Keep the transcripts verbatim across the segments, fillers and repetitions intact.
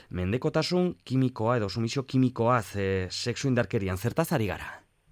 mendekotasun kimikoa edo sumisio kimikoaz e, sexu indarkerian, zertaz ari gara?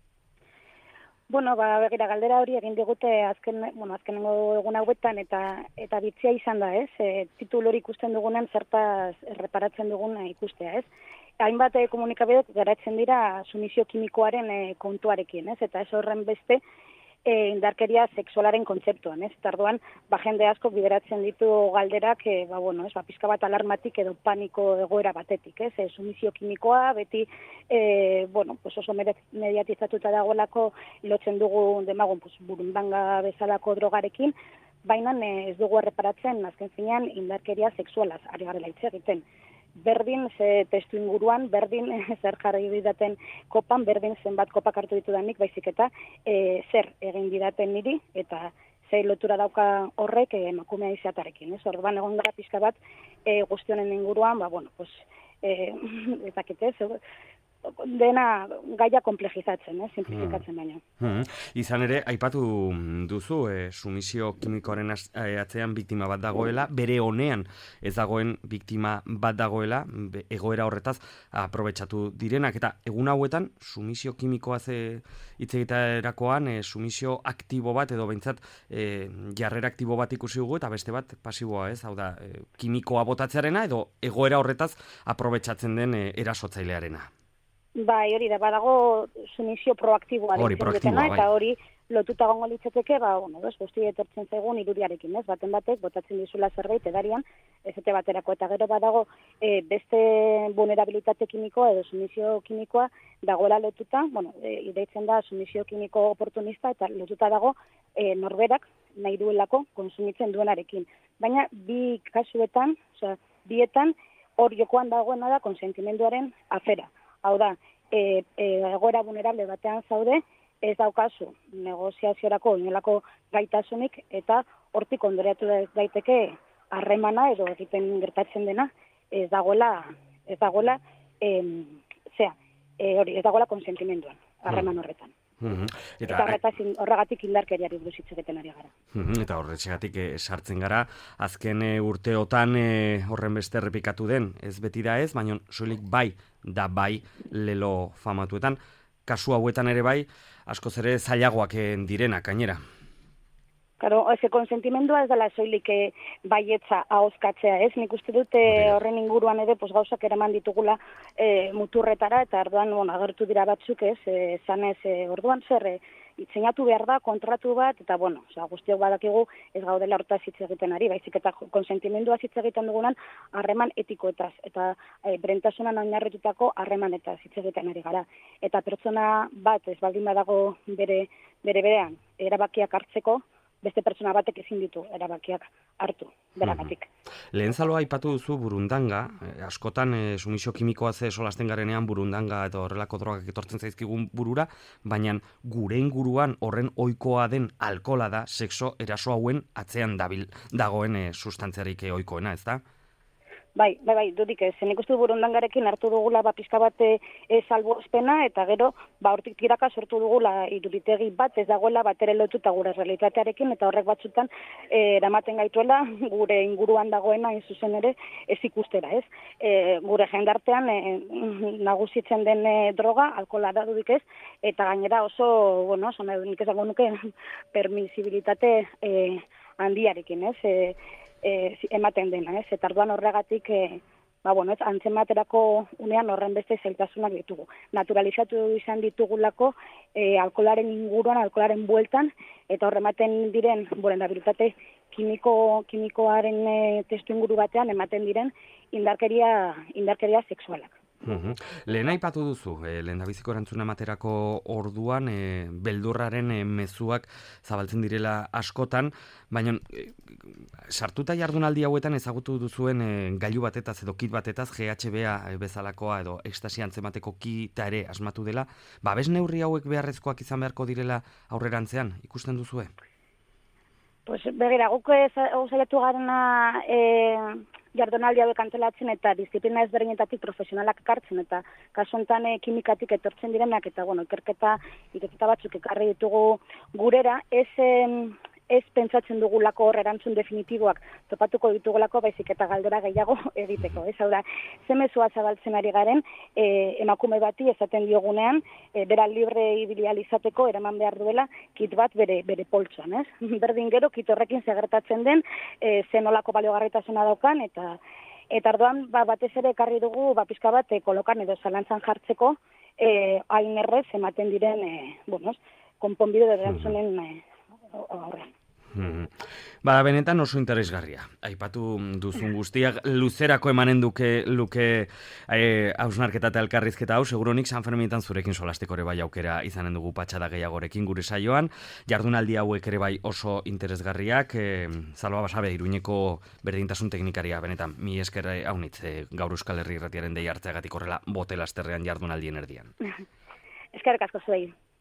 Bueno, ba, begira, galdera hori egin digute azken, bueno, azkenengo egun hauetan eta eta bitzia izan da, ez? E, titulu hori ikusten dugunen zertaz erreparatzen dugun ikustea, ez? Hainbat e, komunikabidek garatzen dira sumisio kimikoaren e, kontuarekin, ez? Eta ez horren beste e, indarkeria sexualaren kontzeptuan, ez? Tarduan, ba, jende asko bideratzen ditu galderak, e, ba, bueno, ez? Ba, pizka bat alarmatik edo paniko egoera batetik, ez? E, sumisio kimikoa, beti, e, bueno, pues oso mediatizatuta dagoelako lotzen dugu demagun, pues, burundanga bezalako drogarekin, baina e, ez dugu erreparatzen, azken finean, indarkeria sexualaz, ari garela hitz egiten. Berdin, ze testu inguruan, berdin zer jarri didaten kopan, berdin zenbat kopak hartu ditudanik, baizik eta e, zer egin didaten niri, eta ze lotura dauka horrek e, emakumea izatearekin. Ez orduan egon gara pixka bat e, guztionen inguruan, ba, bueno, pues, e, ezakitez, dena gaia komplejizatzen, eh, simplifikatzen baina. Hmm. Izan ere, aipatu duzu, eh, sumisio kimikoaren atzean biktima bat dagoela, bere honean ez dagoen biktima bat dagoela, egoera horretaz aprobetxatu direnak, eta egun hauetan, sumisio kimikoa ze hitz egiterakoan, eh, sumisio aktibo bat, edo behintzat eh, jarrera aktibo bat ikusi dugu, eta beste bat pasiboa, ez, hau da, eh, kimikoa botatzearena, edo egoera horretaz aprobetxatzen den eh, erasotzailearena. Bai, hori da, badago sumisio proaktiboa hori, proaktiboa, eta hori lotuta gongo litzateke, ba, bueno, ez, guzti etortzen zaigun irudiarekin, ez, baten batek, botatzen dizula zerbait edarian, ezete baterako, eta gero badago e, beste vulnerabilitate kimikoa edo sumisio kimikoa dagoela lotuta, bueno, e, ideitzen da sumisio kimiko oportunista, eta lotuta dago e, norberak nahi duelako konsumitzen duenarekin. Baina bi kasuetan, osea, bietan, hor jokoan dagoena da konsentimenduaren afera. Hau da, e, e, egoera vulnerable batean zaude, ez daukazu negoziaziorako inolako gaitasunik, eta hortik ondoreatu daiteke harremana edo egiten gertatzen dena, ez dagoela, ez dagoela, em, zera, e, hori, ez dagoela konsentimenduan, harreman horretan. Mm-hmm. Eta, eta horregatik indarkeriari buruz hitz egiten ari gara. Mm-hmm. Eta horretxegatik eh, sartzen gara, azken eh, urteotan eh, horren beste errepikatu den, ez beti da ez, baina soilik bai da bai lelo famatuetan, kasu hauetan ere bai, askoz ere zailagoak direnak, gainera. Claro, ese konsentimendua ez dela soilik e, baietza ahozkatzea, ez? Nik uste dute horren inguruan ere pues, gauzak eraman ditugula e, muturretara, eta orduan bueno, agertu dira batzuk, ez? E, zanez, e, orduan zer, e, itzenatu behar da, kontratu bat, eta bueno, oza, guztiok badakigu ez gaudela hortaz hitz egiten ari, baizik eta konsentimendua hitz egiten dugunan harreman etikoetaz, eta e, berentasunan oinarritutako harremanetaz hitz egiten ari gara. Eta pertsona bat ez baldin badago bere, bere berean erabakiak hartzeko, beste pertsona batek ezin ditu erabakiak hartu, beragatik. Mm-hmm. Lehen zaloa aipatu duzu burundanga, eh, askotan eh, sumisio kimikoa ze solasten garenean burundanga eta horrelako drogak etortzen zaizkigun burura, baina gure inguruan horren ohikoa den alkohola da, sexo eraso hauen atzean dabil dagoen eh, sustantziarik eh, ohikoena, ez da? Bai, bai, bai, dudik ez. Nik uste burundangarekin hartu dugula ba, pizka bat e, salbuespena, eta gero, ba, hortik tiraka sortu dugula iruditegi bat, ez dagoela batere lotuta gure realitatearekin, eta horrek batzutan e, eramaten gaituela gure inguruan dagoena, hain zuzen ere, ez ikustera, ez? E, gure jendartean e, nagusitzen den e, droga, alkohola da dudik ez, eta gainera oso, bueno, oso nik esango nuke, permisibilitate e, handiarekin, ez? E, E, ematen dena, ez? Eta arduan horregatik, e, ba, bueno, ez, antzematerako unean horren beste zailtasunak ditugu. Naturalizatu izan ditugulako e, alkoholaren inguruan, alkoholaren bueltan, eta horre ematen diren, vulnerabilitate kimiko, kimikoaren e, testu inguru batean, ematen diren indarkeria, indarkeria sexualak. Uhum. Lehen aipatu duzu, eh, lehen dabiziko erantzuna ematerako orduan, eh, beldurraren eh, mezuak zabaltzen direla askotan, baina eh, sartuta jardunaldi hauetan ezagutu duzuen eh, gailu batetaz edo kit batetaz, G H B A bezalakoa edo ekstasi antzemateko kita ere asmatu dela, babes neurri hauek beharrezkoak izan beharko direla aurrerantzean, ikusten duzue? Pues begira, guk saiatu garena e, jardunaldi hauek antolatzen eta disiplina ezberdinetatik profesionalak ekartzen, eta kasu honetan e, kimikatik etortzen direnak, eta bueno, ikerketa, ikerketa batzuk ekarri ditugu gurera, ez, e, ez pentsatzen dugulako hor erantzun definitiboak topatuko ditugulako, baizik eta galdera gehiago egiteko. Ez hau da, ze mezua zabaltzen ari garen, e, emakume bati esaten diogunean, e, bera libre ibilia izateko eraman behar duela kit bat bere bere poltsoan, ez? Berdin gero kit horrekin segertatzen den, e, zenolako baliogarritasuna daukan, eta eta orduan ba, batez ere ekarri dugu ba, pizka bat e, kolokan edo zalantzan jartzeko, e, hain errez ematen diren, e, bueno, konponbide erantzunen e, horrean. Hmm. Ba, benetan oso interesgarria. Aipatu duzun guztiak, luzerako emanen duke luke hausnarketa eta elkarrizketa hau, seguronik San Ferminetan zurekin solasteko ere bai aukera izanen dugu patxada gehiagorekin gure saioan. Jardunaldi hauek ere bai oso interesgarriak, e, Salva Basabe, Iruñeko berdintasun teknikaria, benetan, mi esker haunitz e, gaur Euskal Herri Irratiaren dei hartzeagatik horrela bote lasterrean jardunaldien erdian. Eskerrik asko zuei.